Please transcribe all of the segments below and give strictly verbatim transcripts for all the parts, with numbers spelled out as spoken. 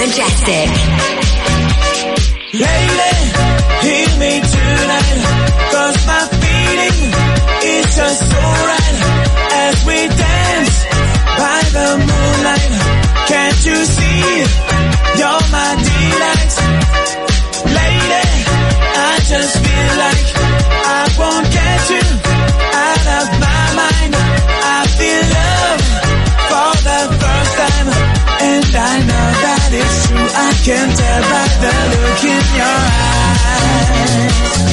Majestic. Lady, hear me tonight, 'cause my feeling is just so right as we dance by the moonlight. Can't you see you're my delight? Lady, I just feel like I won't get you out of my mind. I feel love for the first time, and I know that it's true. I can tell by the look in your eyes.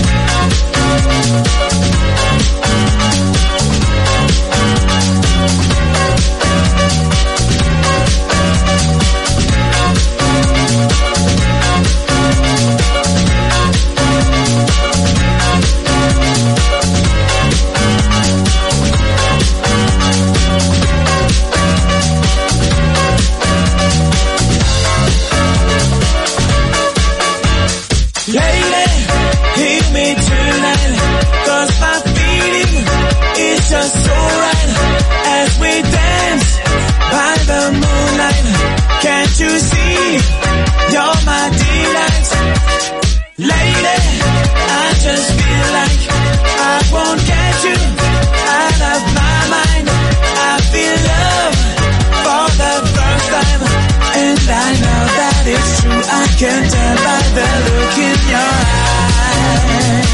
Just so right as we dance by the moonlight. Can't you see you're my delight? Lady, I just feel like I won't get you out of my mind. I feel love for the first time, and I know that it's true. I can tell by the look in your eyes.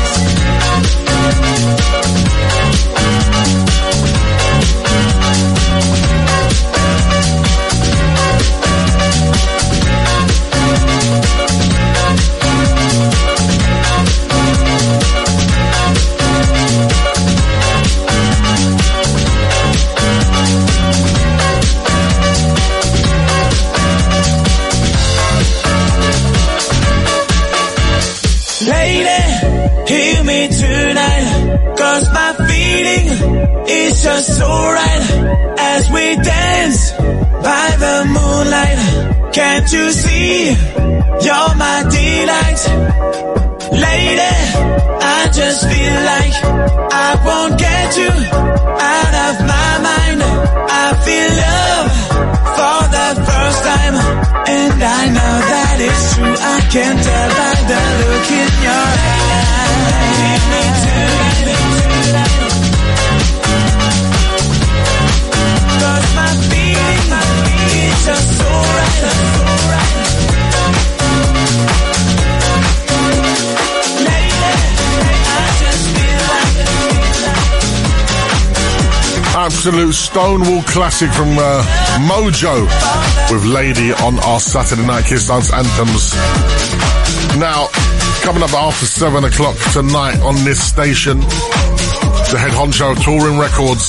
Hear me tonight, 'cause my feeling is just so right as we dance by the moonlight. Can't you see you're my delight? Lady, I just feel like I won't get you out of my mind. I feel love for the first time, and I know that it's true. I can tell by the look in your eyes. Give me tonight, 'cause my feeling, my feeling is just so right, so right. Lady, I just feel like absolute Stonewall classic from uh, Mojo with Lady on our Saturday Night Kiss Dance Anthems. Now, coming up after seven o'clock tonight on this station, the head honcho of Touring Records,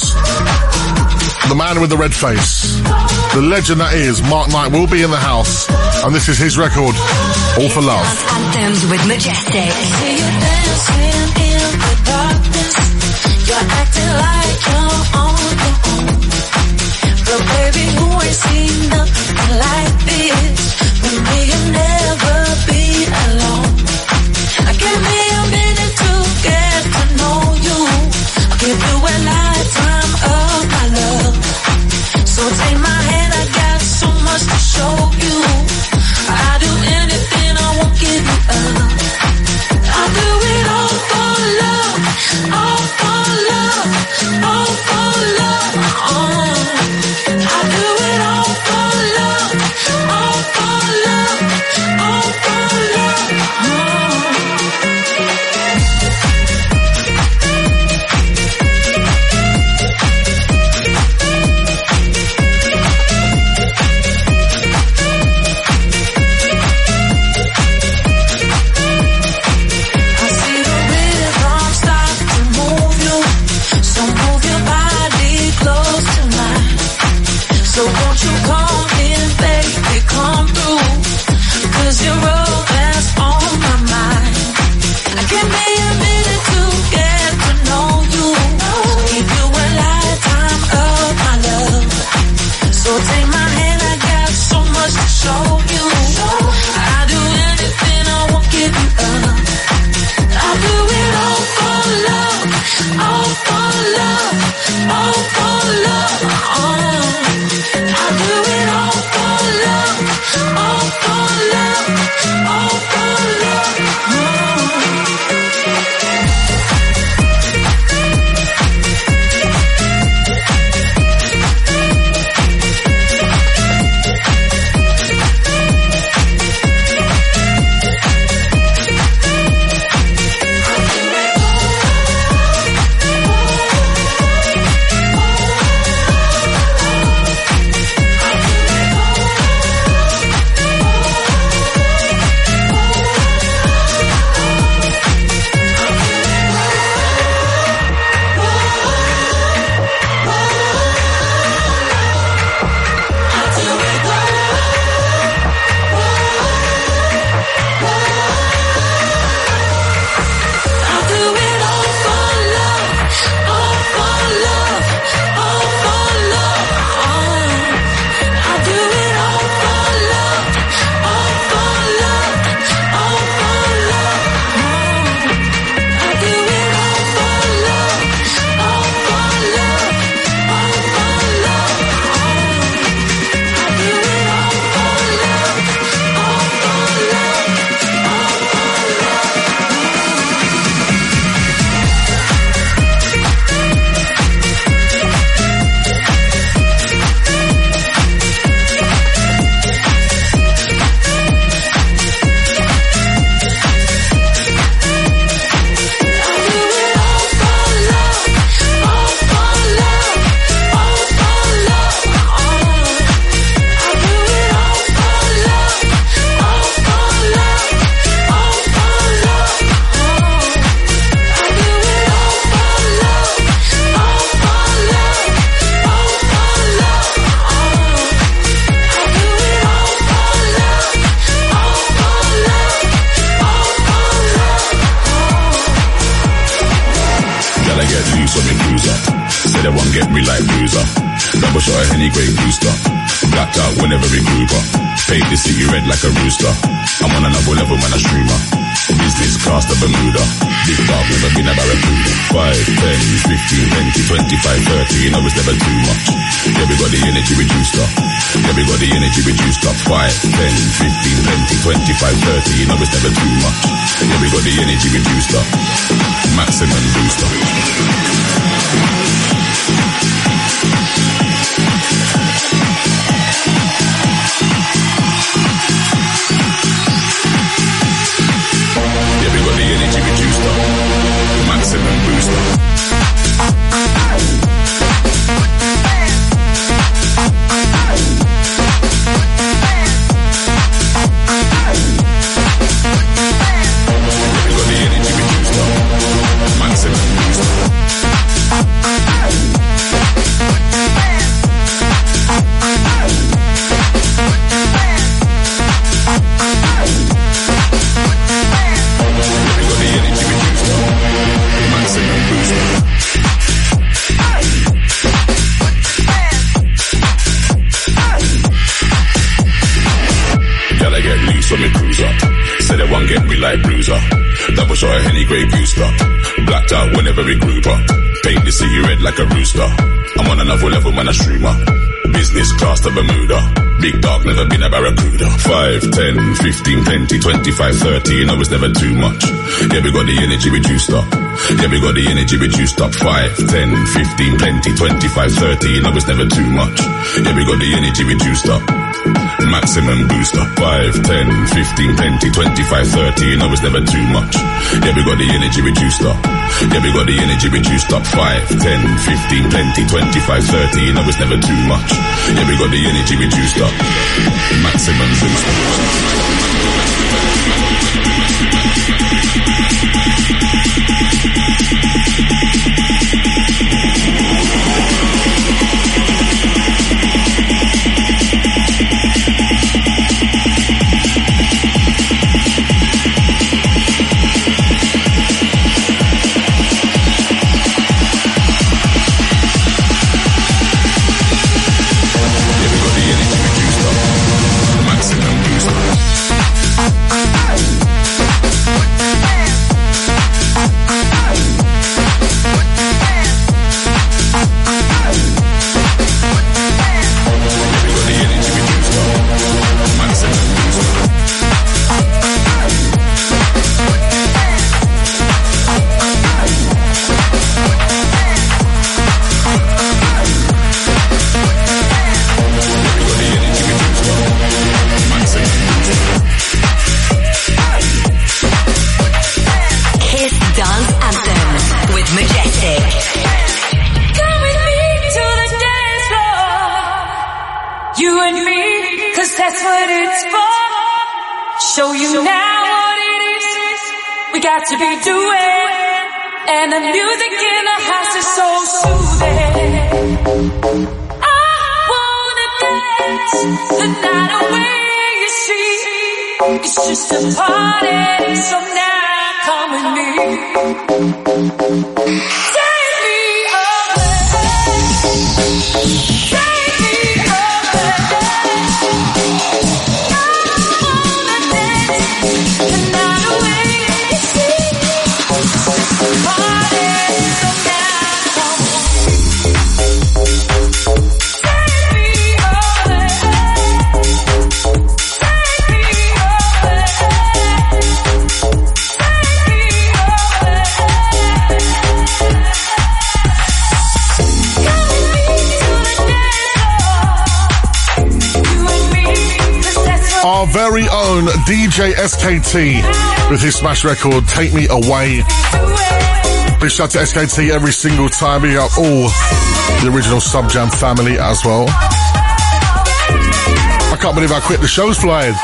the man with the red face, the legend that is Mark Knight, will be in the house, and this is his record, All for Love. Anthems with Majestic. I see you dancing in the darkness. You're acting like you're on your own. But baby, who ain't seen nothing like this? When we will never be alone. Give me a minute to get to know you. I'll give you a lifetime of my love. So take my hand, I got so much to show you. I'll do anything, I won't give you up. I'll do it all for love, all for love, all for love. Oh. I'll do it all for love, all for love, all for love. Oh. Oh, get me like bruiser. Double shot of Henny Grey Booster. Blacked out whenever we group up. Paint the city red like a rooster. I'm on another level, man, a streamer. Business class to Bermuda. Big dog, never been a barracuda. five, ten, fifteen, twenty, twenty-five, thirty. You know it's never too much. Yeah, we got the energy reduced up. Yeah, we got the energy reduced up. five, ten, fifteen, twenty, twenty-five, thirty. You know it's never too much. Yeah, we got the energy reduced up. Maximum booster. Energy reduced up, maximum booster. We got the energy reduced up, maximum booster. So me cruise up. Say they won't get me like bruiser. Double shot of Henny Grey Booster. Blacked out whenever we group up. Paint the city red like a rooster. I'm on another level, man, a streamer. Business class to Bermuda. Big dog, never been a barracuda. five, ten, fifteen, twenty, twenty-five, thirty. You know it's never too much. Yeah, we got the energy reduced up. Yeah, we got the energy reduced up. five, ten, fifteen, twenty, twenty-five, thirty. You know it's never too much. Yeah, we got the energy reduced up. Maximum booster. five, ten, fifteen, twenty, twenty-five, thirty. You know it's never too much. Yeah, we got the energy reduced up. Yeah, we got the energy reduced up. five, ten, fifteen, twenty, twenty-five, thirty. You know it's never too much. Yeah, we got the energy reduced up. Maximum booster. To be doing, and the music in the house is so soothing. I wanna dance the night away, you see. It's just a party, so now come with me. Take me away. Take me away. I wanna dance the night away. Our very own D J S K T with his smash record, Take Me Away. Big shout to S K T every single time. Big up all the original Sub Jam family as well. I can't believe how quick the show's flying.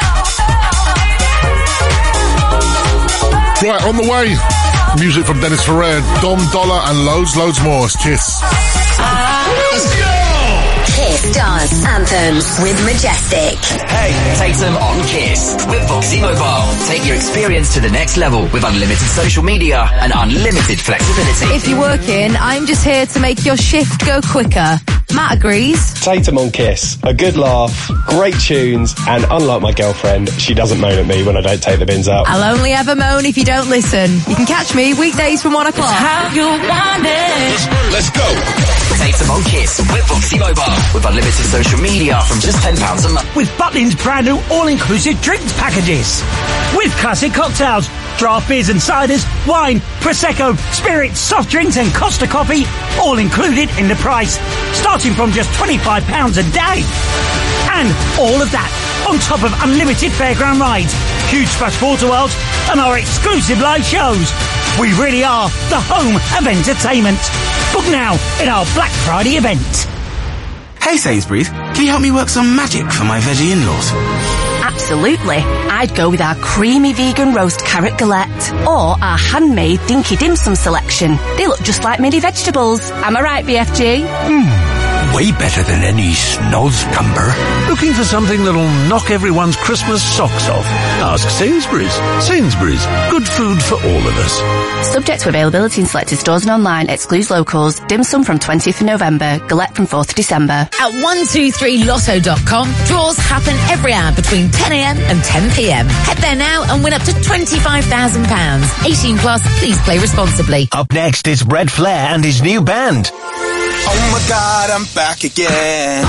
Right, on the way, music from Dennis Ferrer, Dom Dollar and loads, loads more. It's Kiss. Kiss Kiss Dance Anthems with Majestic. Hey, Tatum on Kiss with Voxy Mobile. Take your experience to the next level with unlimited social media and unlimited flexibility. If you're working, I'm just here to make your shift go quicker. Matt agrees. Tatum on Kiss. A good laugh, great tunes, and unlike my girlfriend, she doesn't moan at me when I don't take the bins out. I'll only ever moan if you don't listen. You can catch me weekdays from one o'clock. How you want it. Let's go. Tatum on Kiss with Voxy Mobile. With unlimited social media from just ten pounds a month. With Butlins brand new all-inclusive drinks packages. With classic cocktails, draft beers and ciders, wine, Prosecco, spirits, soft drinks and Costa coffee, all included in the price, starting from just twenty-five pounds a day. And all of that on top of unlimited fairground rides, huge splash water worlds and our exclusive live shows. We really are the home of entertainment. Book now in our Black Friday event. Hey Sainsbury's, can you help me work some magic for my veggie in-laws? Absolutely. I'd go with our creamy vegan roast carrot galette or our handmade dinky dim sum selection. They look just like mini vegetables. Am I right, B F G? Hmm, way better than any snozcumber. Looking for something that'll knock everyone's Christmas socks off? Ask Sainsbury's. Sainsbury's, good food for all of us. Subject to availability in selected stores and online. Excludes locals. Dim sum from twentieth of November. Galette from fourth of December. At one two three lotto dot com, draws happen every hour between ten a m and ten p m. Head there now and win up to twenty-five thousand pounds. eighteen plus, please play responsibly. Up next is Red Flair and his new band. Oh my God, I'm back again.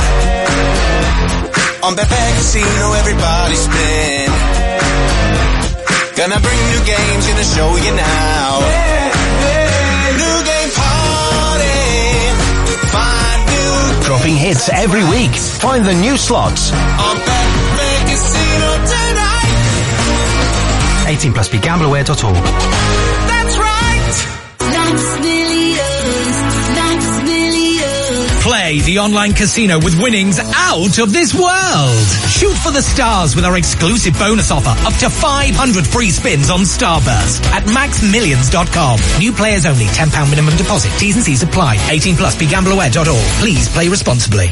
On Betfair Casino, everybody spin. Gonna bring new games in to show you now. New game party. Find new. Dropping hits every week. Find the new slots. On Betfair Casino tonight. eighteen plus, be gamble aware dot org. That's right. Snacks millions. Snacks millions. Play the online casino with winnings out of this world. Shoot for the stars with our exclusive bonus offer. Up to five hundred free spins on Starburst at max millions dot com. New players only. ten pounds minimum deposit. T's and C's apply. eighteen plus, be gamble aware dot org. Please play responsibly.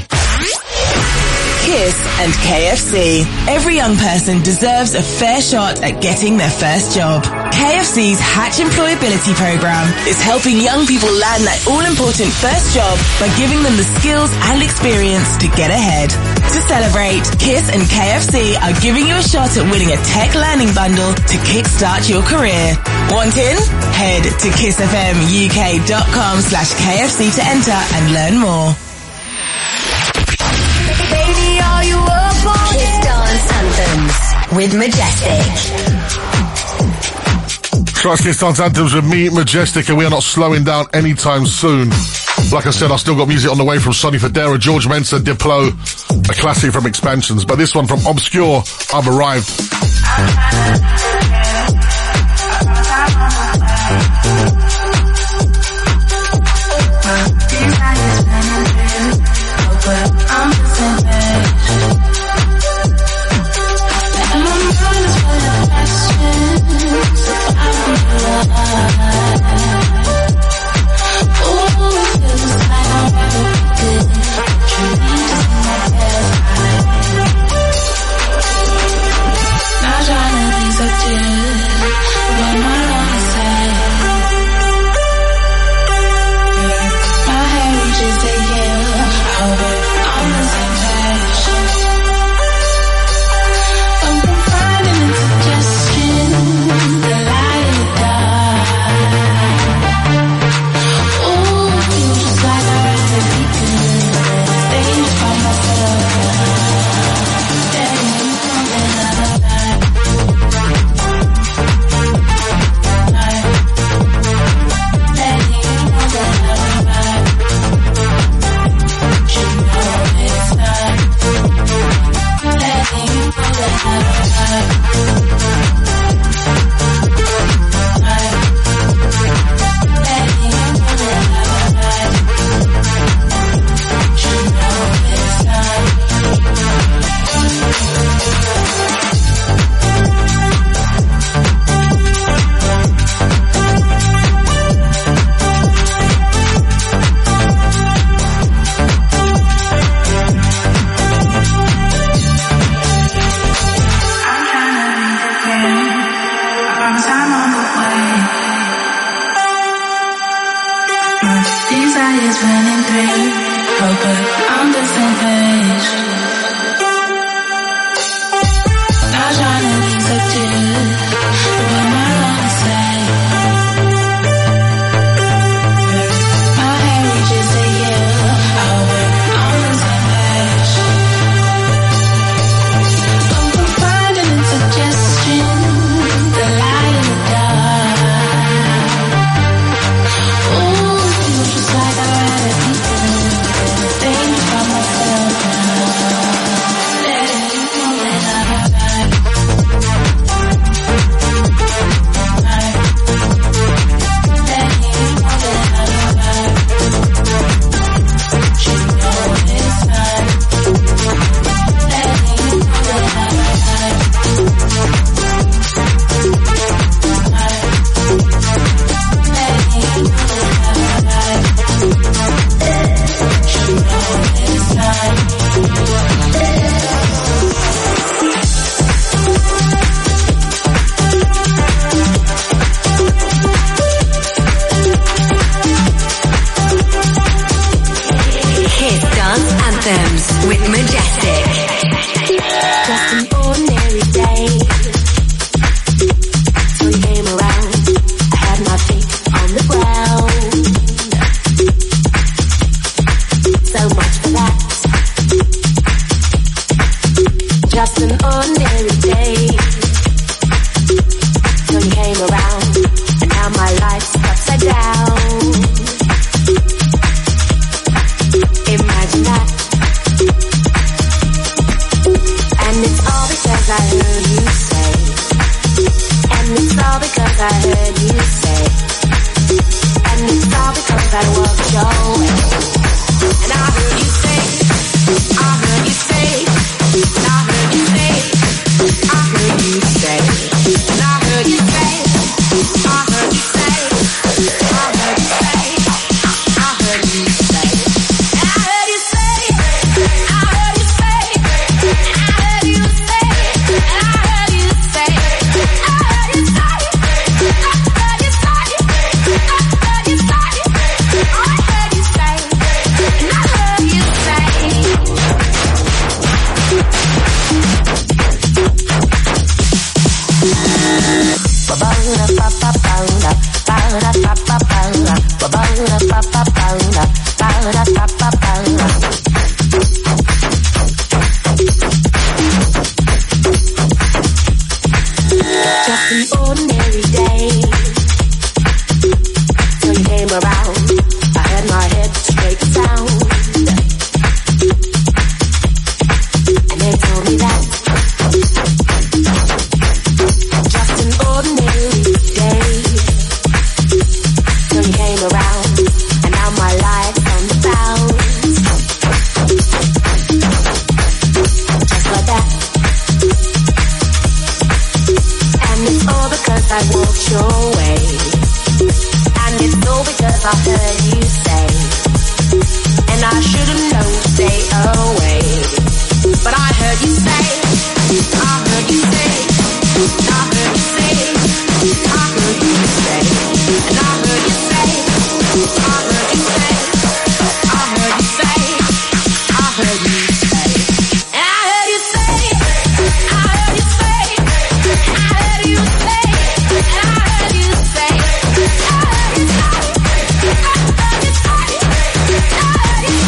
Kiss and K F C. Every young person deserves a fair shot at getting their first job. K F C's Hatch Employability Program is helping young people land that all-important first job by giving them the skills and experience to get ahead. To celebrate, Kiss and K F C are giving you a shot at winning a tech learning bundle to kickstart your career. Want in? Head to kissfmuk.com slash KFC to enter and learn more. Baby, are you up on Kiss Dance Anthems with Majestic. Christ Kiss Dance Anthems with me, Majestic, and we are not slowing down anytime soon. Like I said, I've still got music on the way from Sonny Fodera, George Mensa, Diplo, a classic from Expansions, but this one from Obscure, I've Arrived. Just an ordinary day till you came around, and now my life's upside down. Imagine that. And it's all because I heard you say. And it's all because I heard you say. And it's all because I walked your way. And I heard you say, I heard you say, and I heard you say, I heard you say, and I heard you say, I heard you say, I heard you say, I heard you say, and I heard you say, I heard you say, and I heard you say, and I heard you say, I heard you say, I heard you say, I heard you say, I heard you say, and I heard you say. Just an ordinary day till you came around. I had my head straight down, and they told me that. Just an ordinary day till you came around, and now my life's on the bounce. Just like that. And it's all because I walked your way. And it's all because I heard you say. And I should've known to stay away. But I heard you say, I heard you say, I heard you say, I heard you say, and I heard you say, I heard you say, I heard you say, I heard you say, and I heard you say, I heard you say, I heard you say, and I heard you say, I heard you say, I heard you say, I heard you say, I heard you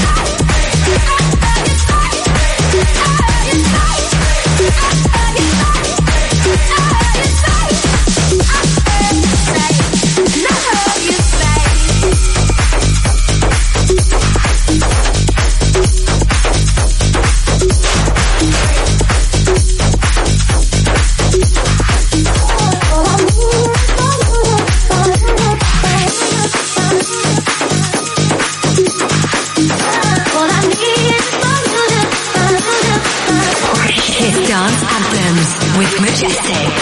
Kiss Dance Anthems with Majestic.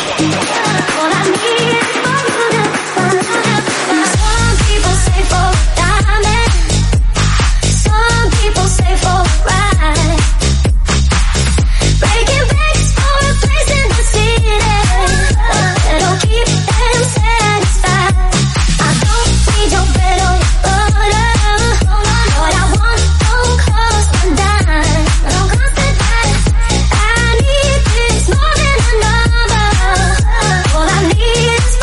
Some people say for diamond, some people say for ride. Breaking banks for a place in the city that'll keep them satisfied. I don't need your bread or your butter. What I want don't cost a dime. Don't cost a dime. I need this more than a number. All I need is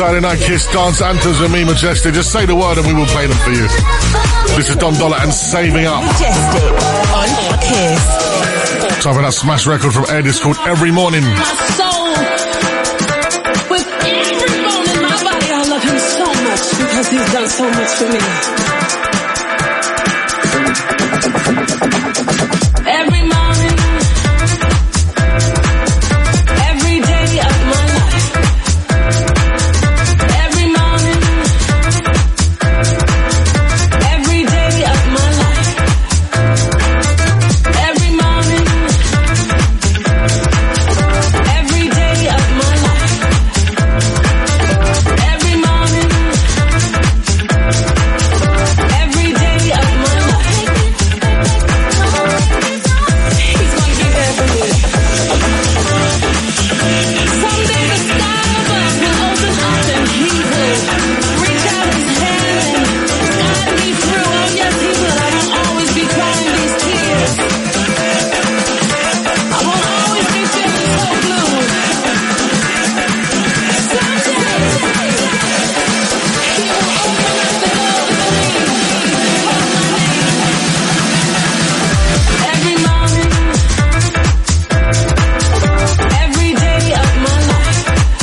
Saturday Night Kiss Dance Anthems with me, Majestic. Just say the word and we will play them for you. This is Dom Dollar and Saving Up. Majestic on Kiss. Time for that smash record from Ed. It's called Every Morning. My soul, with every bone in my body, I love him so much because he's done so much for me. Every morning, every day of my life. Every morning, every day of my life. Every morning, every day of my life. Every morning, every day of my life. He's gonna be there for me. Someday the sky above will open up and he will reach out his hand and guide me through. Oh yes, he will. I won't always be crying these tears. I won't always be feeling so blue. Someday he will open up the door for me. Call my name. Every morning, every day of my life.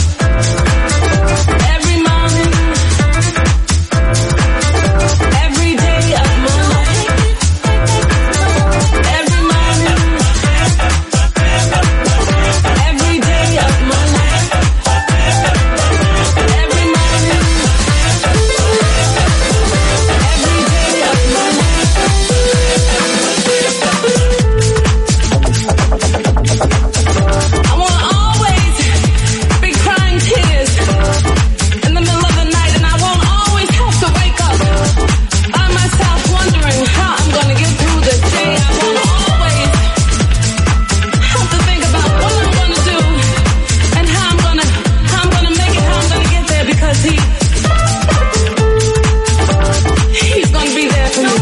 Every morning, every day of my life. Every morning, every day of my life. Every morning, every day of my life. I wanna always be crying tears in the middle of the night, and I won't always have to wake up by myself wondering how I'm gonna get through the day. I won't always have to think about what I'm gonna do and how I'm gonna how I'm gonna make it, how I'm gonna get there, because he he's gonna be there for me.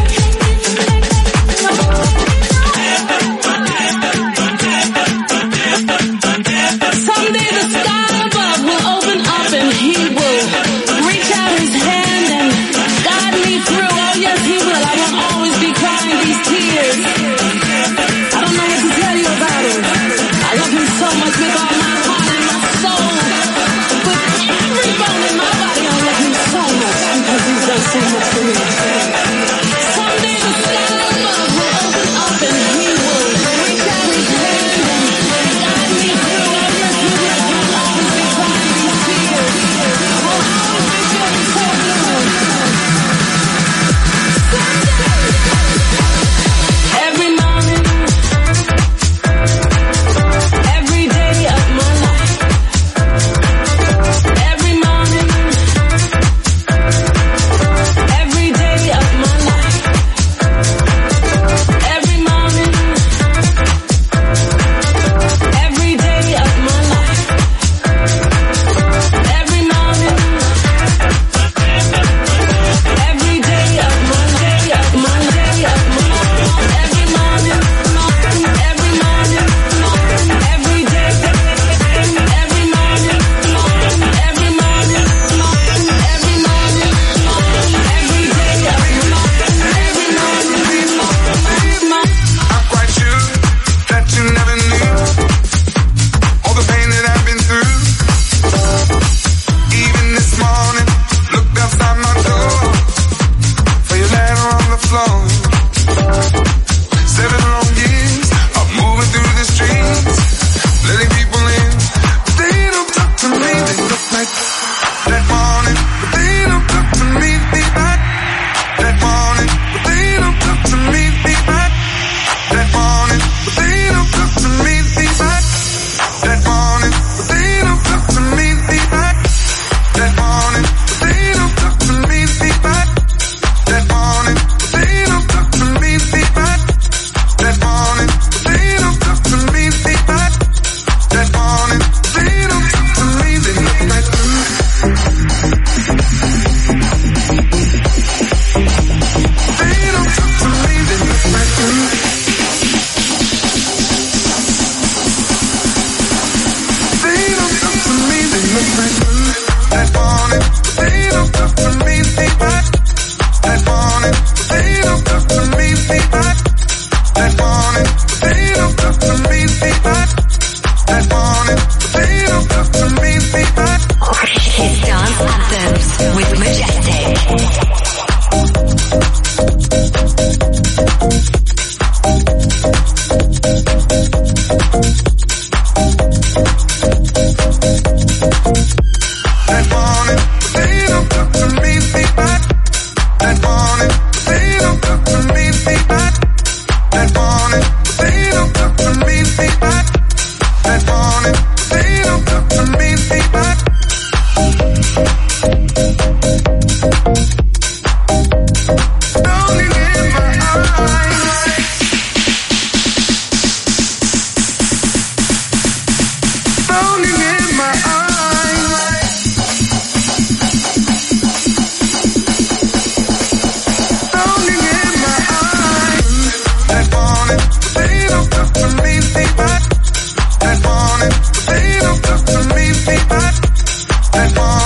Someday the sky above will open up and he will reach out his hand and guide me through. Oh yes, he will. I won't always be crying these tears. I don't know what to tell you about him. I love him so much with all my heart and my soul. With every bone in my body, I love him so much because he's done so much for me. Someday the sky above will open up and he will reach out his hand and guide me through. Oh yes, he will. I won't always be crying these tears. I won't always be feeling so blue. Every morning, every day of my life. Every morning, every day of my life. Every morning, every day of my life. Every morning, every day of my day of my day of my every morning, every morning, every day, every morning, every morning, every morning, every day of every morning. I'm quite sure that you never knew all the pain that I've been through. Even this morning, looked outside my door for your letter on the floor. Seven long years of moving through the streets, letting people in, but they don't talk to me. They look like that morning, but they don't talk to me. Be back that morning, but they don't talk to me. Be back that morning, but they don't talk to me. Be back that morning, but they don't talk to me. Be back that morning, but they don't talk to me. Be back that morning, but they don't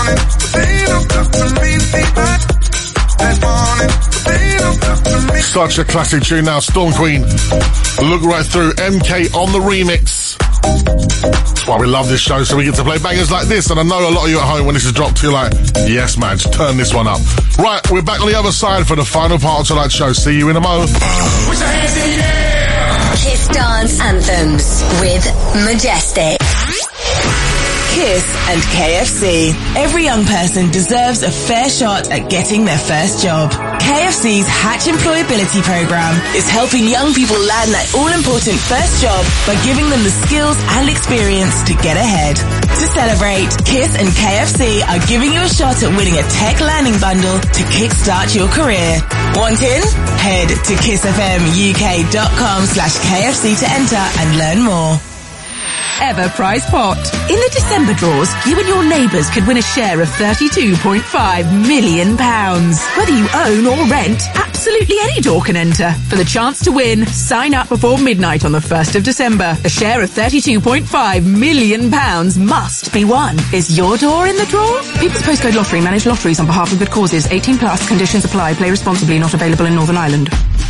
Such a classic tune now, Storm Queen. Look right through M K on the remix. That's why we love this show, so we get to play bangers like this. And I know a lot of you at home, when this is dropped, you're like, yes, man, just turn this one up. Right, we're back on the other side for the final part of tonight's show. See you in a mo. Put your hands in the air. Kiss Dance Anthems with Majestic. Kiss and K F C. Every young person deserves a fair shot at getting their first job. K F C's Hatch Employability Program is helping young people land that all-important first job by giving them the skills and experience to get ahead. To celebrate, Kiss and K F C are giving you a shot at winning a tech learning bundle to kickstart your career. Want in? Head to kissfmuk.com slash KFC to enter and learn more. Ever Prize Pot. In the December draws, you and your neighbours could win a share of thirty-two point five million pounds. Whether you own or rent, absolutely any door can enter. For the chance to win, sign up before midnight on the first of December. A share of thirty-two point five million pounds must be won. Is your door in the draw? People's Postcode Lottery manage lotteries on behalf of good causes. eighteen plus, conditions apply. Play responsibly, not available in Northern Ireland.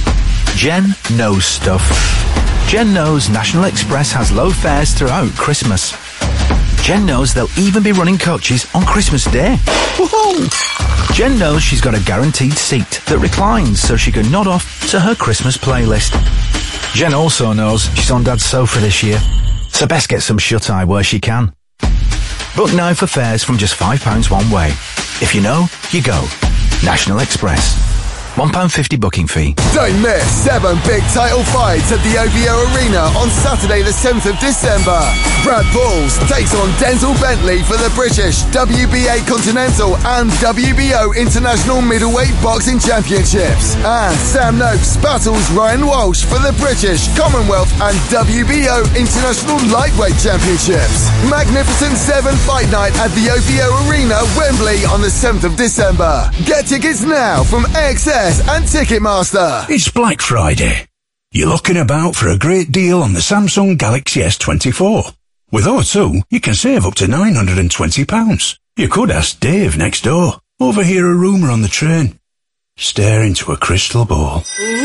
Jen knows stuff. Jen knows National Express has low fares throughout Christmas. Jen knows they'll even be running coaches on Christmas Day. Woohoo! Jen knows she's got a guaranteed seat that reclines so she can nod off to her Christmas playlist. Jen also knows she's on Dad's sofa this year, so best get some shut-eye where she can. Book now for fares from just five pounds one way. If you know, you go. National Express. one pound fifty booking fee. Don't miss seven big title fights at the O V O Arena on Saturday the seventh of December. Brad Balls takes on Denzel Bentley for the British W B A Continental and W B O International Middleweight Boxing Championships. And Sam Noakes battles Ryan Walsh for the British Commonwealth and W B O International Lightweight Championships. Magnificent seven fight night at the O V O Arena, Wembley on the seventh of December. Get tickets now from A X S and Ticketmaster. It's Black Friday. You're looking about for a great deal on the Samsung Galaxy S twenty-four. With O two, you can save up to nine hundred twenty pounds. You could ask Dave next door. Overhear a rumour on the train. Stare into a crystal ball.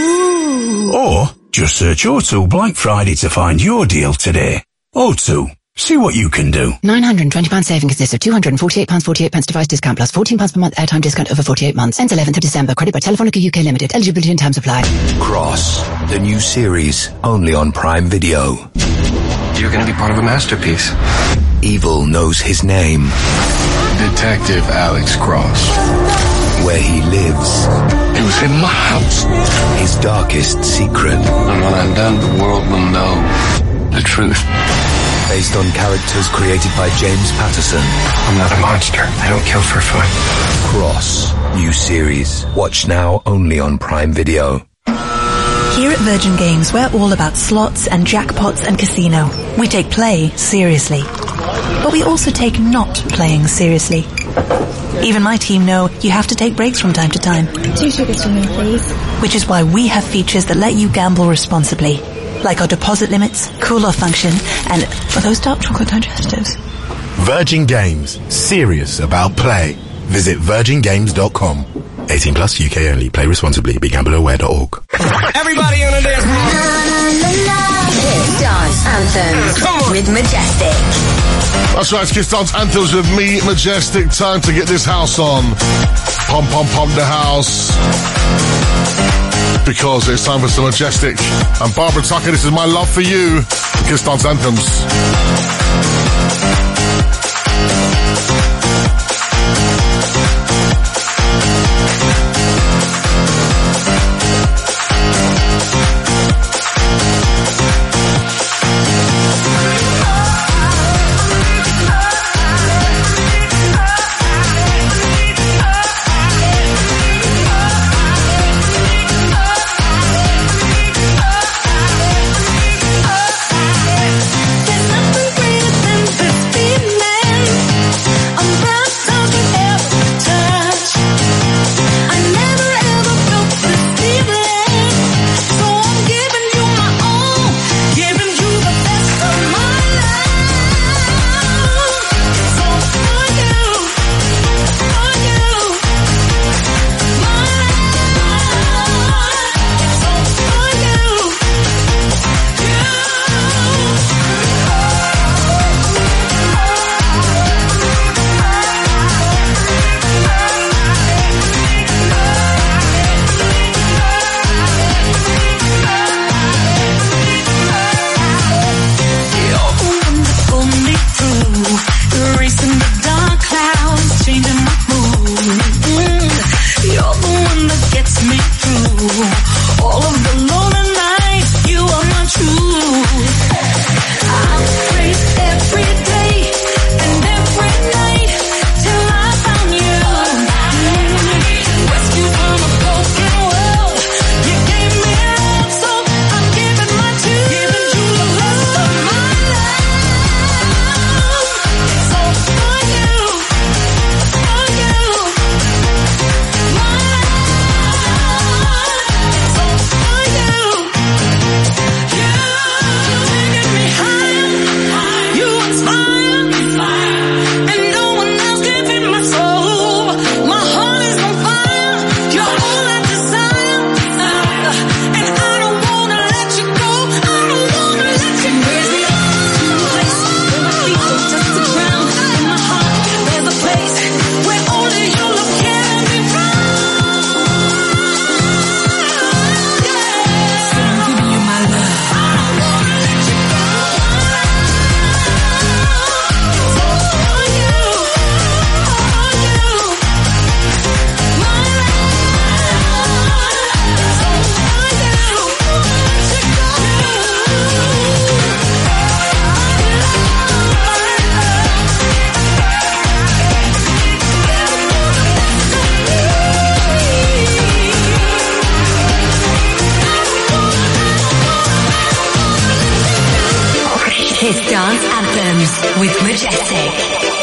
Ooh. Or just search O two Black Friday to find your deal today. O two. See what you can do. nine hundred twenty pounds saving consists of two hundred forty-eight pounds forty-eight pence device discount plus fourteen pounds per month airtime discount over forty-eight months. Ends eleventh of December. Credit by Telefonica U K Limited. Eligibility and terms apply. Cross, the new series, only on Prime Video. You're going to be part of a masterpiece. Evil knows his name. Detective Alex Cross. Where he lives. It was in my house. His darkest secret. And when I'm done, the world will know the truth. Based on characters created by James Patterson. I'm not a monster. I don't kill for fun. Cross, new series. Watch now only on Prime Video. Here at Virgin Games, we're all about slots and jackpots and casino. We take play seriously. But we also take not playing seriously. Even my team know you have to take breaks from time to time. Two sugars for me, please. Which is why we have features that let you gamble responsibly. Like our deposit limits, cool-off function, and are those dark chocolate digestives? Virgin Games. Serious about play. Visit virgin games dot com. eighteen plus, U K only. Play responsibly. be gambler aware dot org. Everybody on the dance floor. Kiss Dance Anthems with Majestic. That's right, it's Kiss Dance Anthems with me, Majestic. Time to get this house on. Pom pom pom the house. Because it's time for some Majestic. And Barbara Tucker, this is My Love for You. Kiss Dance Anthems. There's nothing greater than gets me through all of the lonely nights. You are my truth. I pray every day and every night till I found you. Rescued from a broken world, you gave me love, so I'm giving my to giving you the rest of my life. It's all for you, for you, my life. It's all for you. You taking me higher, you inspire, and no one else can fit my soul. My heart is on fire, you're all I desire, and I don't wanna let you go. I don't wanna let you go. Raise me up to a place where my feet don't touch the ground. In my heart, there's a place where only your love can be found. So I'm giving you my love. I don't wanna let you go. It's all for you, for you, my life. It's all for you. Let you Kiss Dance Anthems with Majestic.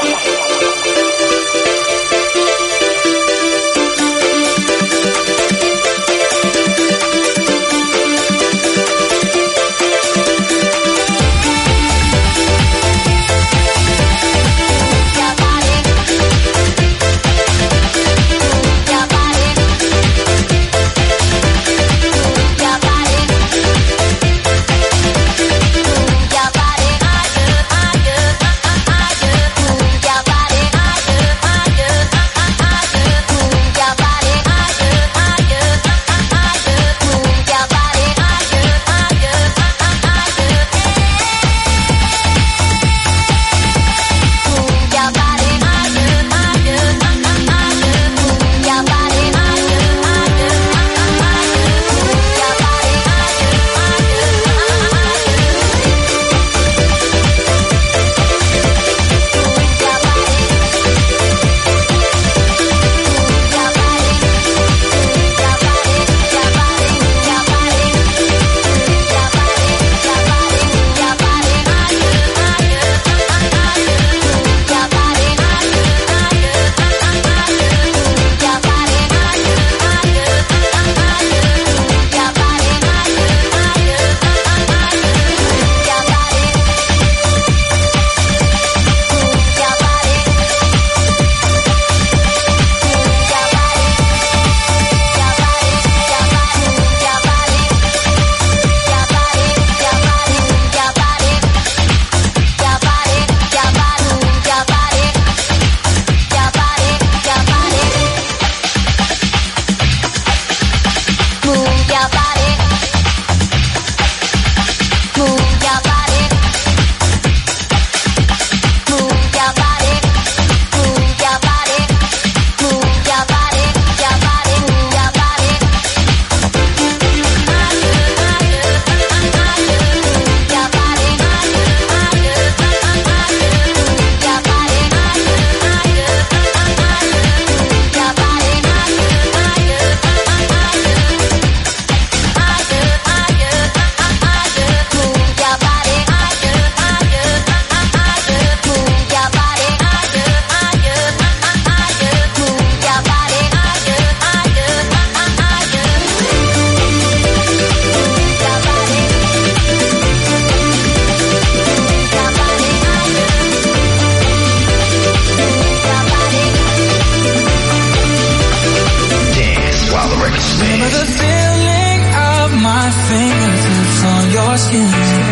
skin.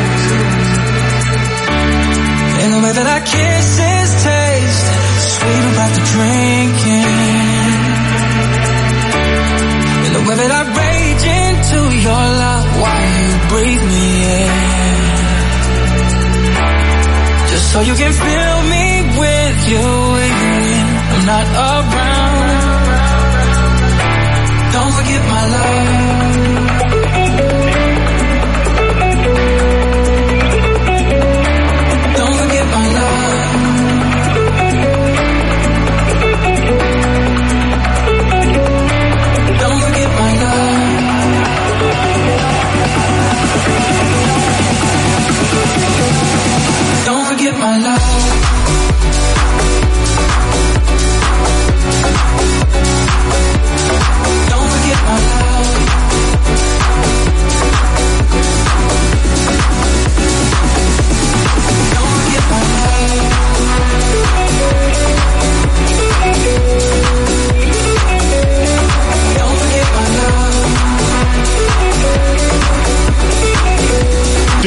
And the way that our kisses taste sweet about the drinking. And the way that I rage into your love while you breathe me in. Just so you can fill me with you even when I'm not around. Don't forget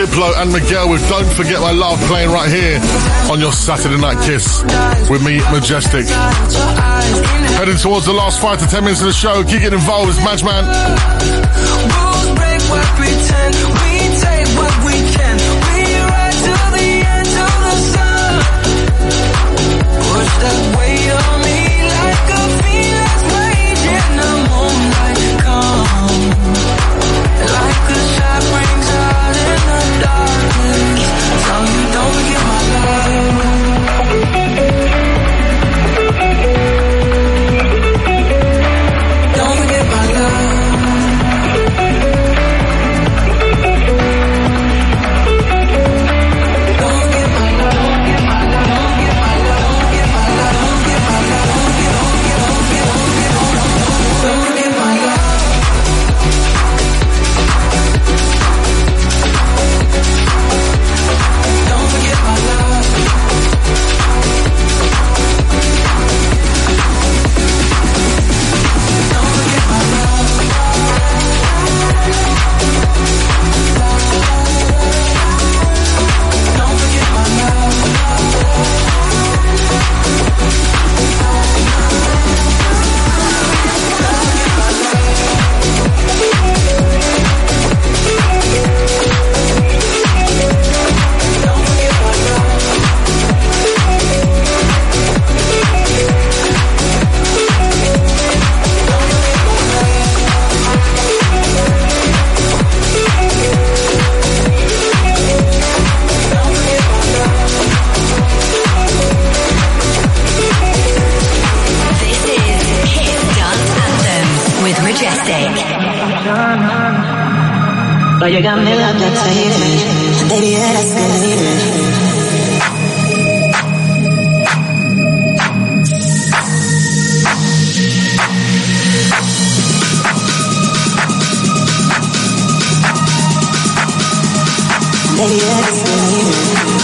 Diplo and Miguel with Don't Forget My Love playing right here on your Saturday Night Kiss with me, Majestic. Heading towards the last five to ten minutes of the show. Keep getting involved. It's Madman. Rules break what pretend. We take what we can. We ride to the end of the sun. Push that weight on me like a fearless rage in the moonlight come. Like a shot rings out in the darkness. So you don't forget my love. Don't forget my love. But you got me like that, baby, yeah, that's good. Baby, yeah, that's good.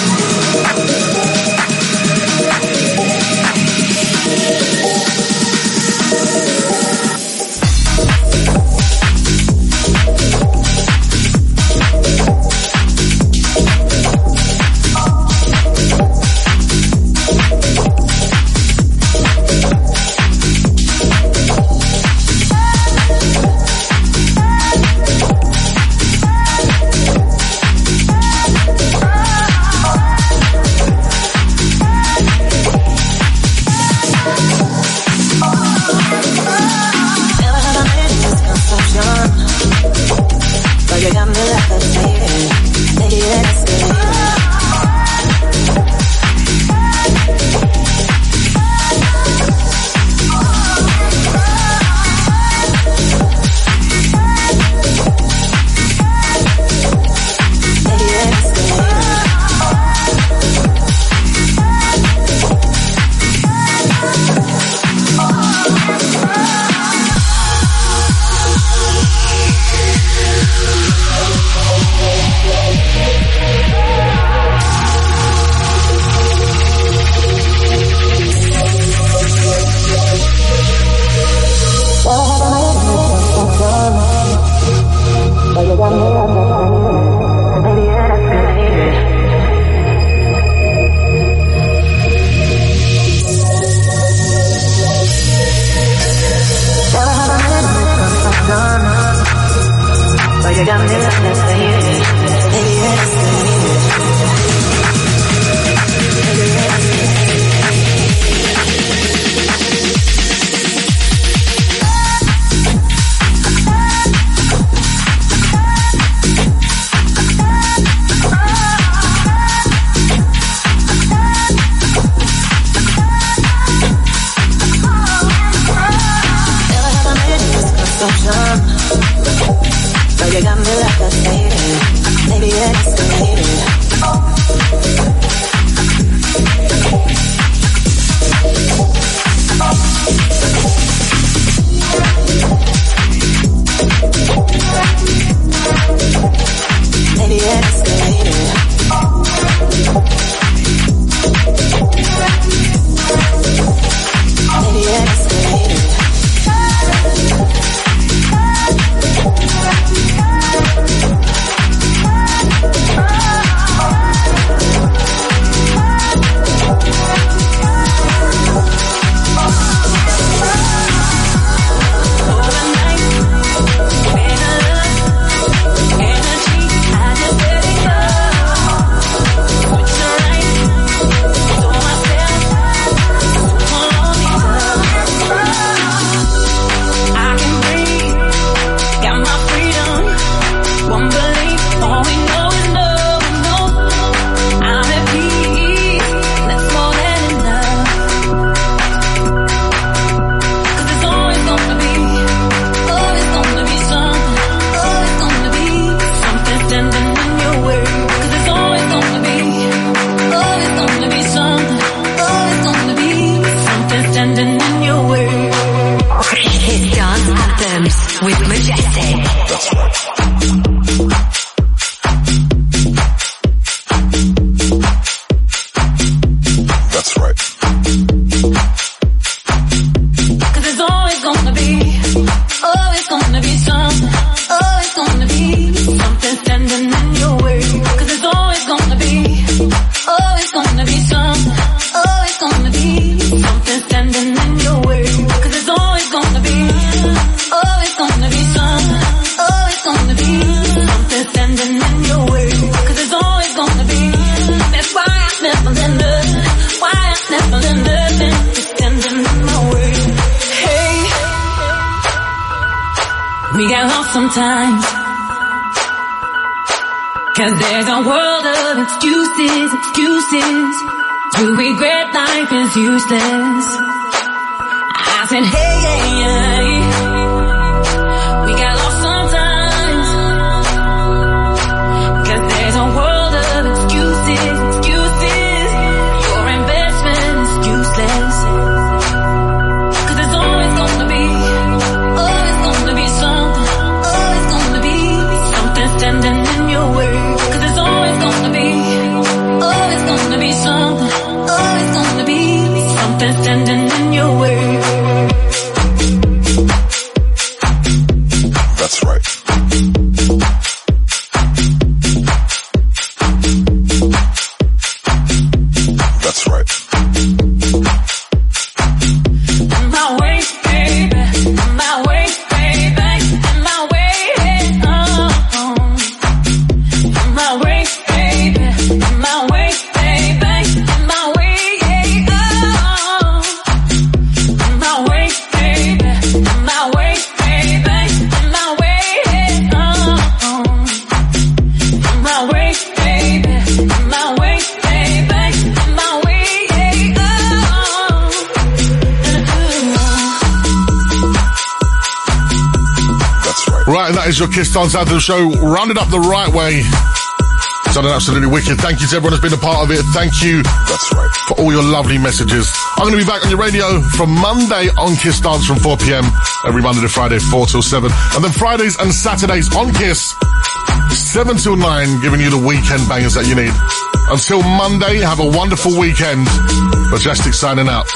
Bye. That's right. That's right. Cause there's always gonna be, always gonna be something, always gonna be something standing in your way. Cause there's always gonna be, always gonna be something, always gonna be something standing in your way. Cause there's always gonna be, always gonna be something, always gonna be something standing in your way. Cause there's always gonna be, that's why I never let nothing, why I never let nothing standing in my way. Hey, we get lost sometimes, cause there's a world of excuses, excuses to regret life is useless. I said, hey, hey, hey, we got lost sometimes, cause there's a world of excuses, excuses, your investment is useless. Cause there's always gonna be, always gonna be something, always gonna be something standing in your way. Cause there's always gonna be, always gonna be something, always gonna be something standing in your way. That's right. That's right. My way, baby, my way, baby, my way, oh, my way, baby, my way, baby, my way, oh, my way, baby, my way, baby, my way, oh, my way, baby, my way, baby, my way, Right, and that is your Kiss Dance Anthem show, rounded up the right way. Sounded absolutely wicked. Thank you to everyone who's been a part of it. Thank you. That's right. For all your lovely messages. I'm going to be back on your radio from Monday on Kiss Dance from four p.m. every Monday to Friday, four till seven. And then Fridays and Saturdays on Kiss, seven till nine, giving you the weekend bangers that you need. Until Monday, have a wonderful weekend. Majestic signing out.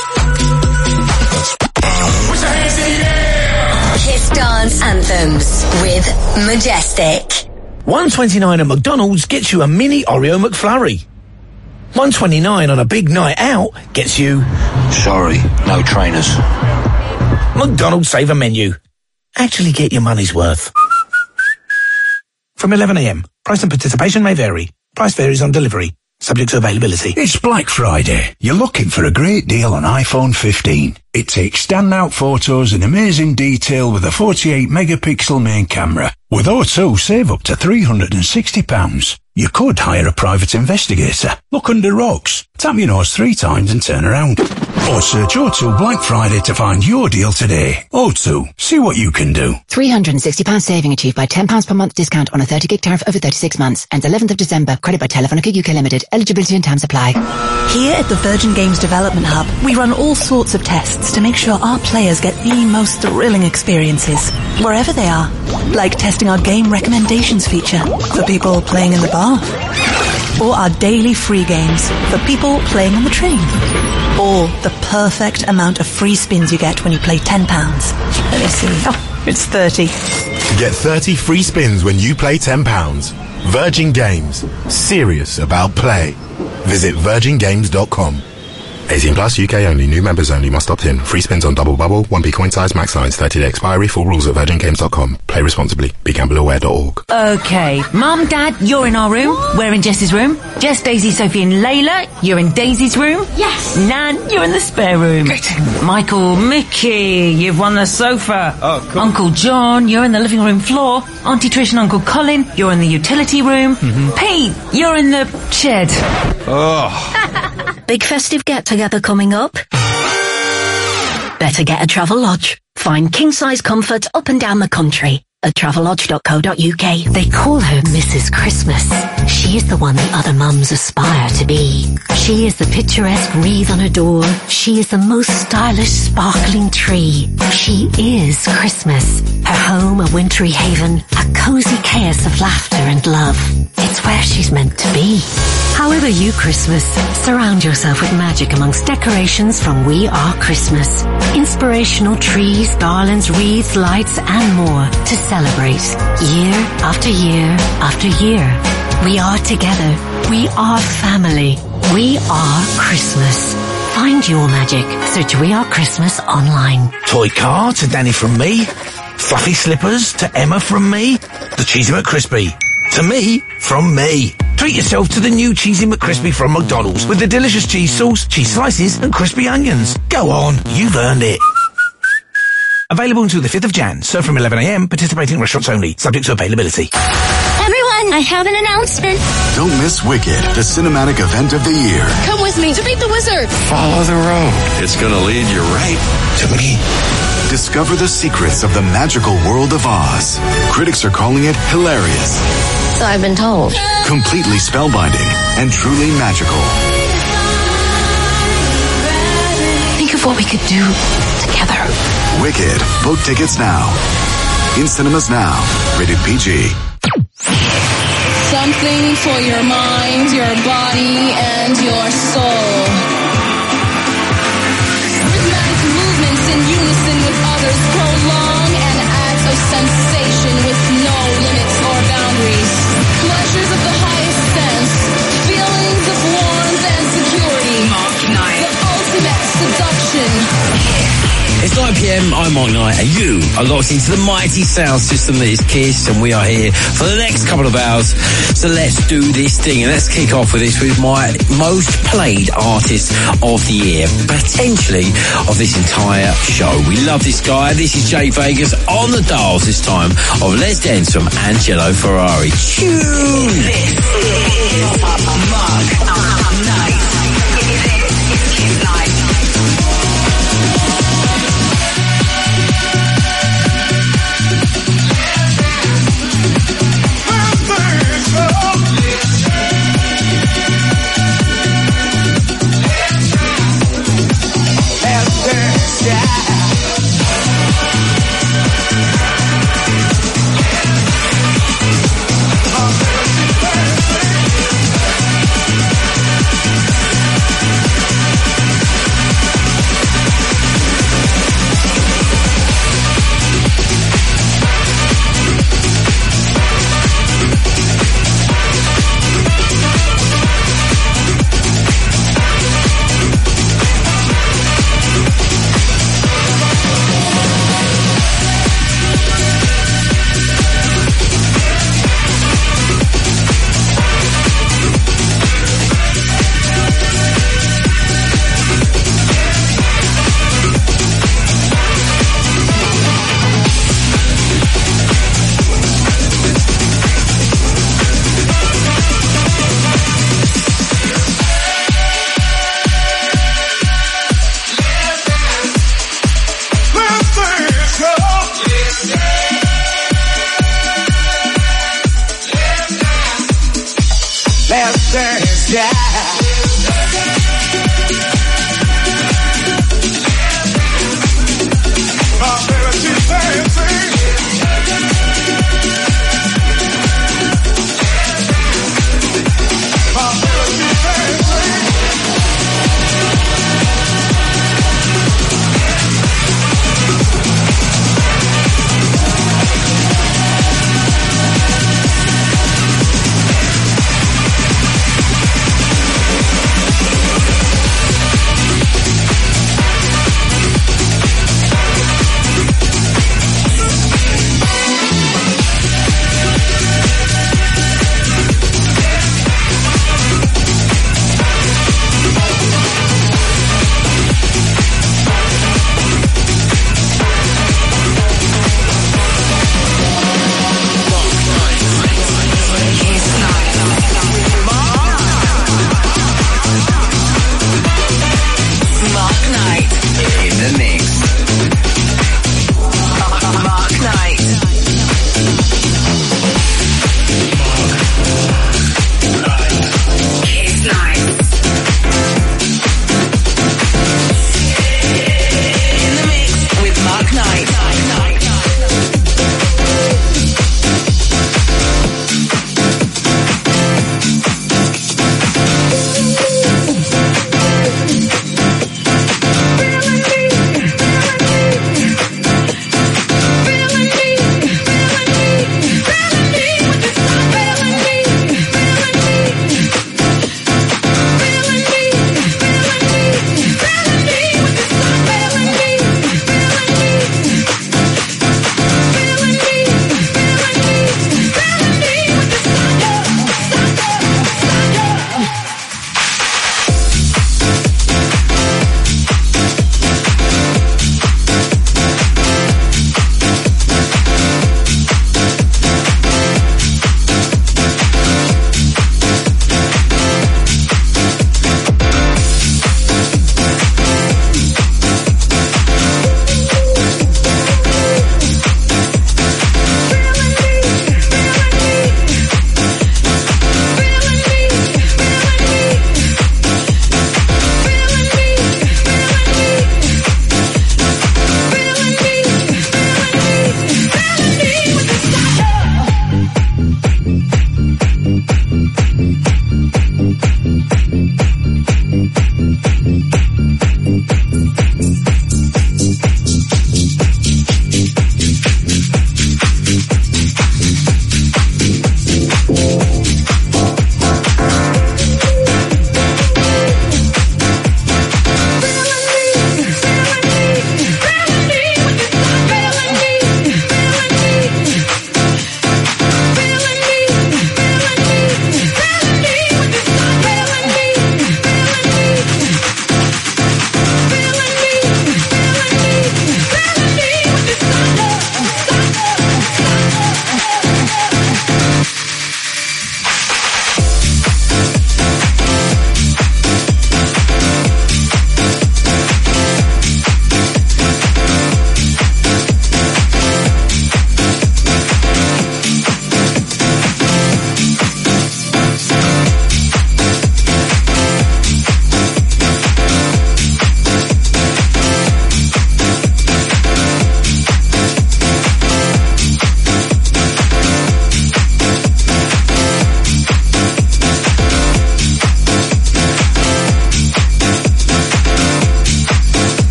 Kiss Dance Anthems with Majestic. one twenty-nine at McDonald's gets you a mini Oreo McFlurry. one twenty-nine on a big night out gets you... Sorry, no trainers. McDonald's Saver Menu. Actually get your money's worth. From eleven a.m. Price and participation may vary. Price varies on delivery. Subject to availability. It's Black Friday. You're looking for a great deal on iPhone fifteen. It takes standout photos in amazing detail with a forty-eight megapixel main camera. With O two, save up to three hundred sixty pounds. You could hire a private investigator. Look under rocks. Tap your nose three times and turn around. Or search O two Black Friday to find your deal today. O two, see what you can do. three hundred sixty pounds saving achieved by ten pounds per month discount on a thirty gig tariff over thirty-six months. Ends eleventh of December. Credit by Telefonica U K Limited. Eligibility and terms apply. Here at the Virgin Games Development Hub, we run all sorts of tests to make sure our players get the most thrilling experiences, wherever they are. Like testing our game recommendations feature for people playing in the bar. Or our daily free games for people playing on the train. Or the perfect amount of free spins you get when you play ten pounds. Let me see. Oh, it's thirty. Get thirty free spins when you play ten pounds. Virgin Games. Serious about play. Visit virgin games dot com. eighteen plus, U K only. New members only. Must opt in. Free spins on double bubble. one p coin size, max size. thirty day expiry. Full rules at virgin games dot com. Play responsibly. be gamble aware dot org. Okay. Mum, Dad, you're in our room. We're in Jess's room. Jess, Daisy, Sophie and Layla, you're in Daisy's room. Yes. Nan, you're in the spare room. Michael, Mickey, you've won the sofa. Oh, cool. Uncle John, you're in the living room floor. Auntie Trish and Uncle Colin, you're in the utility room. Mm-hmm. Pete, you're in the shed. Oh. Big festive get-together coming up? Better get a Travel Lodge. Find king-size comfort up and down the country. at travelodge dot co dot uk. They call her Missus Christmas. She is the one the other mums aspire to be. She is the picturesque wreath on her door. She is the most stylish sparkling tree. She is Christmas. Her home a wintry haven, a cosy chaos of laughter and love. It's where she's meant to be. However you Christmas, surround yourself with magic amongst decorations from We Are Christmas. Inspirational trees, garlands, wreaths, lights and more to celebrate year after year after year. We are together. We are family. We are Christmas. Find your magic. Search We Are Christmas online. Toy car to Danny from me. Fluffy slippers to Emma from me. The Cheesy McCrispy to me from me. Treat yourself to the new Cheesy McCrispy from McDonald's with the delicious cheese sauce, cheese slices and crispy onions. Go on, you've earned it. Available until the fifth of January. Served from eleven a m. Participating restaurants only. Subject to availability. Everyone, I have an announcement. Don't miss Wicked, the cinematic event of the year. Come with me to meet the wizard. Follow the road. It's gonna lead you right to me. Discover the secrets of the magical world of Oz. Critics are calling it hilarious. So I've been told. Completely spellbinding and truly magical. Think of what we could do together. Wicked. Book tickets now. In cinemas now. Rated P G. Something for your mind, your body, and your soul. Rhythmic movements in unison with others prolong an act of sensation with no limits or boundaries. Pleasures of the highest sense, feelings of warmth and security. Mark Knight. The ultimate seduction. It's nine p m, I'm Mark Knight, and you are locked into the mighty sound system that is Kiss, and we are here for the next couple of hours. So let's do this thing, and let's kick off with this with my most played artist of the year, potentially of this entire show. We love this guy. This is Jay Vegas on the dials this time of Let's Dance from Angelo Ferrari. Tune! This is Mark Knight. This is Kiss Night. Let's dance, yeah.